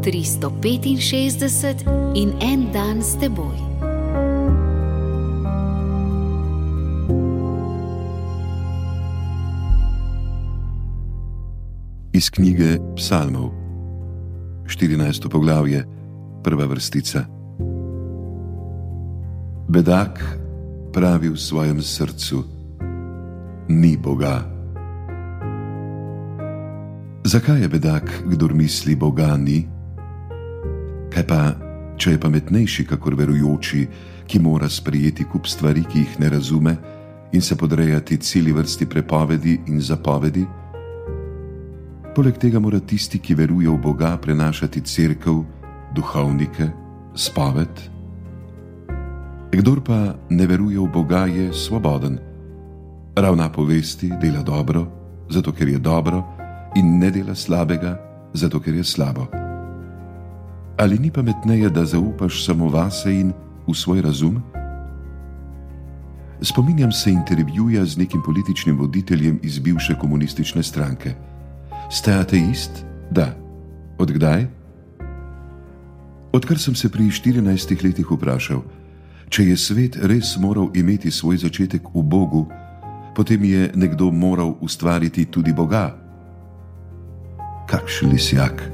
365 in en dan s teboj. Iz knjige Psalmov, 14. poglavje, 1. vrstica. Bedak pravi v svojem srcu: ni Boga. Zakaj je bedak, kdor misli Boga ni? Kaj pa, če je pametnejši kakor verujoči, ki mora sprejeti kup stvari, ki jih ne razume, in se podrejati celi vrsti prepovedi in zapovedi? Poleg tega mora tisti, ki veruje v Boga, prenašati cerkev, duhovnike, spoved. Kdor pa ne veruje v Boga, je svoboden. Ravna po vesti, dela dobro, zato ker je dobro, in ne dela slabega, zato ker je slabo. Ali ni pametneje, da zaupaš samo vase in v svoj razum? Spominjam se intervjuja z nekim političnim voditeljem iz bivše komunistične stranke. Ste ateist? Da. Od kdaj? Odkar sem se pri 14 letih vprašal, če je svet res moral imeti svoj začetek v Bogu, potem je nekdo moral ustvariti tudi Boga. Kakšen lisjak.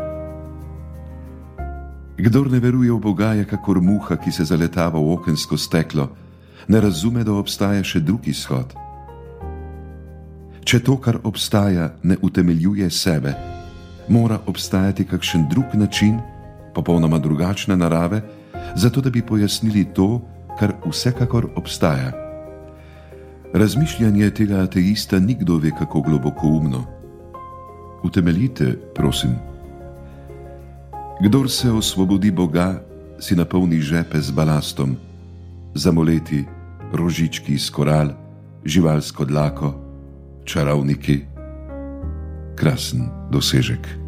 Kdor ne veruje v Boga, je kakor muha, ki se zaletava v okensko steklo, ne razume, da obstaja še drug izhod. Če to, kar obstaja, ne utemeljuje sebe, mora obstajati kakšen drug način, popolnoma drugačne narave, zato da bi pojasnili to, kar vsekakor obstaja. Razmišljanje tega ateista ni kdo ve kako globokoumno. Utemeljite, prosim. Kdor se osvobodi Boga, si napolni žepe z balastom, zamoleti, rožički iz koral, živalsko dlako, čarovniki. Krasen dosežek.